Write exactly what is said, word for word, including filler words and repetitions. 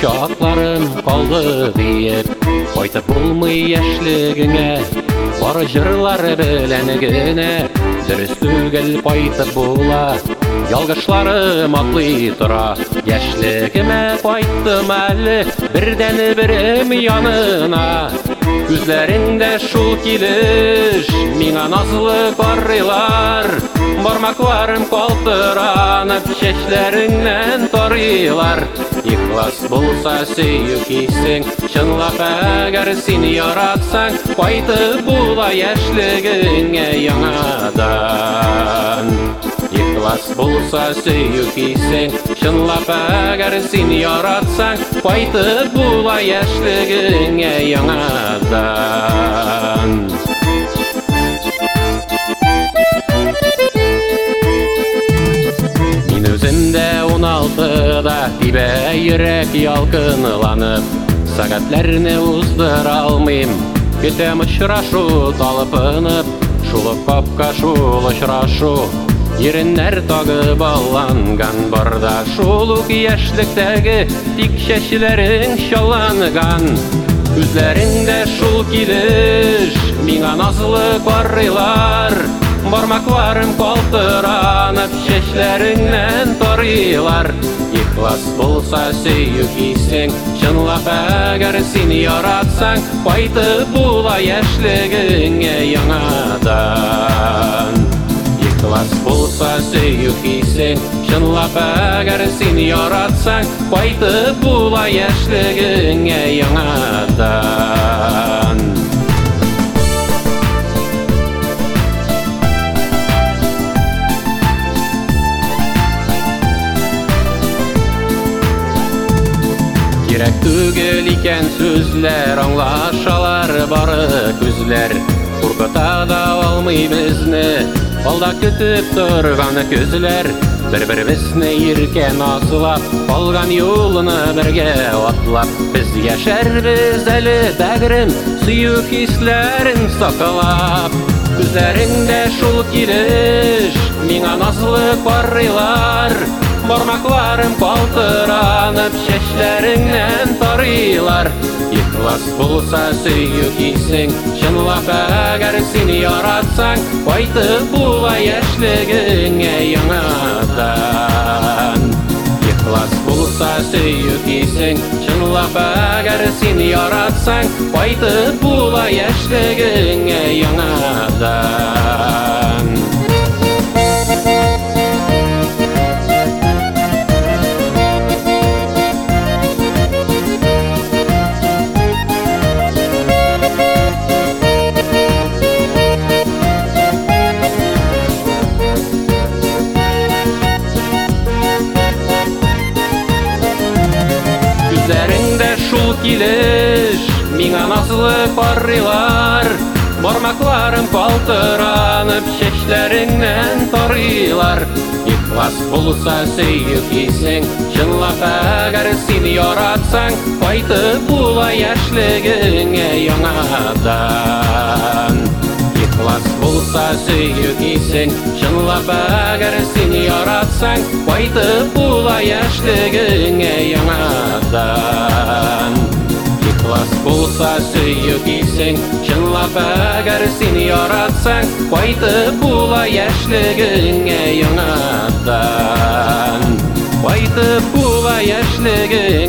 Uşaqlarım qaldı deyip Qaytıb bulmay yaşligine Var jırlar bilenigine Dürüst tügel qaytıb bula Yalgışlarım atlı tura Yaşligime qaytdım әлі Birden birim yanına Күзләрендә шул килеш Миңа назлы карыйлар Бармакларым калтыранып Чәчләреңнән тарыйлар Ихлас булса сөю кисең Чынлап әгәр син яратсаң Кайтып була яшьлегеңә яңадан Ихлас булса сөю кисең Чынлап әгәр син яратсаң Кайтып була яшьлегеңә яңадан Мин үземдә ун алтыда Тибә йөрәк ялкынланып Сәгатьләрне уздыра алмыйм Көтәм очрашу талпынып Шул капка шул очрашу Иреннәр тагы балланган Барда шул ук яшьлектәге Тик чәчләрең чаланган Күзләрендә шул килеш Миңа назлы карыйлар Бармакларым калтыранып Чәчләреңнән тарыйлар Ихлас булса сөю кисең Чынлап әгәр син яратсаң Кайтып була яшьлегеңә яңадан Ихлас булса сөю кисең Чынлап әгәр син яратсаң Кайтып була яшьлегеңә яңадан Кирәк түгел икән сүзләр Аңлашалар бары күзләр Куркыта да алмый безне Алда көтеп торган күзләр Бер-беребезне иркен асылап Калган юлны бергә атлап Без яшәрбез әле бәгърем Сөю хисләрен саклап Күзләреңдә шул килеш Миңа назлы карыйлар Бармакларым калтыранып Чәчләреңнән тарыйлар Ихлас булса сөю кисең Чынлап әгәр син яратсаң Кайтып була яшьлегеңә яңадан Ихлас булса сөю кисең Чынлап әгәр син яратсаң Кайтып була яшьлегеңә яңадан Күзләрендә шул килеш Миңа назлы карыйлар Бармакларым калтыранып Чәчләреңнән тарыйлар Ихлас булса сөю кисең Чынлап әгәр син яратсаң Кайтып була яшьлегеңә яңадан Ихлас булса сөю кисең Чынлап әгәр син яратсаң Кайтып була яшьлегеңә яңадан Ихлас булса сөю кисең Чынлап әгәр син яратсаң Кайтып була яшьлегеңә яңадан Кайтып була яшьлегеңә